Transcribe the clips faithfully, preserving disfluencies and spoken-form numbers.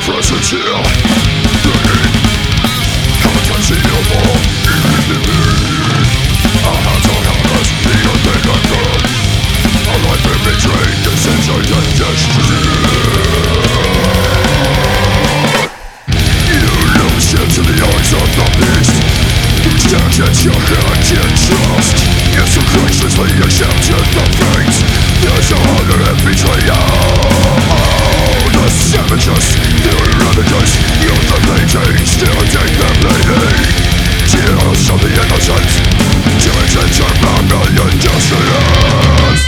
presence here. Burning, unconcealable, infinity. Our hearts are helpless, the undead are gone. Our life been betrayed, dissension and destruction. You lose into the eyes of the beast. Each action your hand in trust. It's so graciously accepted the fate. There's a hunger and betrayal. The savages, the ravages, you're the bleeding, still take the bleeding. Tears of the innocent, diligence of a million justices.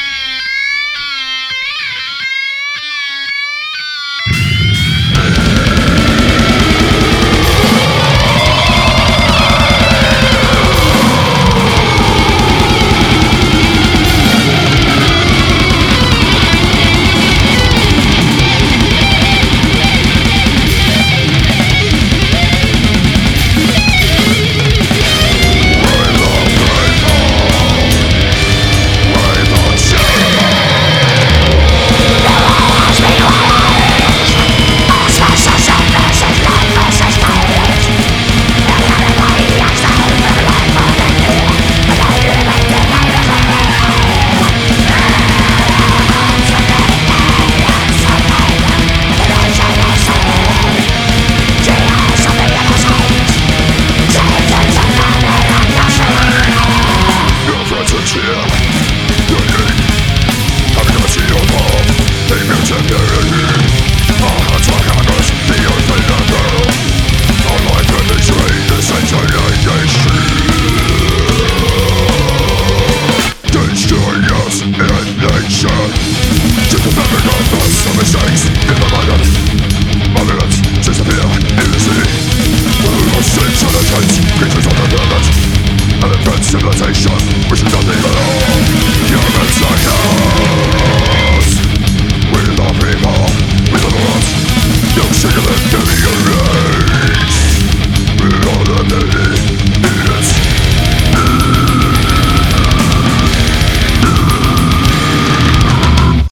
Civilization, which is nothing at all. Humans like us. We the people, we the lost. No singular to be erased. We are the